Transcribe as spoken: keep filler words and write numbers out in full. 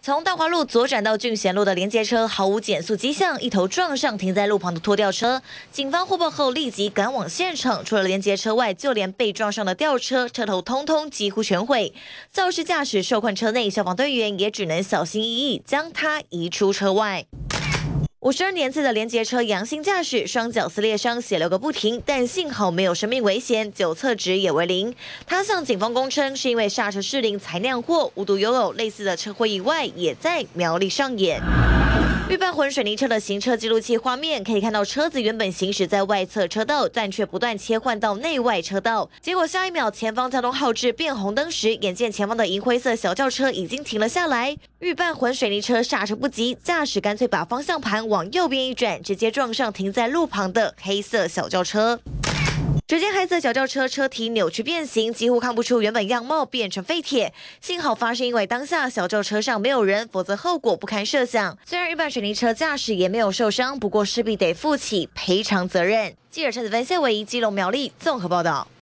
从大华路左转到俊贤路的连接车毫无减速迹象，一头撞上停在路旁的拖吊车。警方获报后立即赶往现场，除了连接车外，就连被撞上的吊车车头通通几乎全毁。肇事驾驶受困车内，消防队员也只能小心翼翼将他移出车外。五十二年次的连结车杨姓驾驶，双脚撕裂伤，血流个不停，但幸好没有生命危险，酒测值也为零。他向警方供称，是因为刹车失灵才酿祸，无独有偶，类似的车祸意外也在苗栗上演。预拌混水泥车的行车记录器画面可以看到，车子原本行驶在外侧车道，但却不断切换到内外车道。结果下一秒，前方交通号志变红灯时，眼见前方的银灰色小轿车已经停了下来。预拌混水泥车刹车不及，驾驶干脆把方向盘往右边一转，直接撞上停在路旁的黑色小轿车。只见黑色小轿车车体扭曲变形，几乎看不出原本样貌，变成废铁。幸好发生因为当下小轿车上没有人，否则后果不堪设想。虽然预拌水泥车驾驶也没有受伤，不过势必得负起赔偿责任。记者陈子芬、谢伟仪、基隆苗栗综合报道。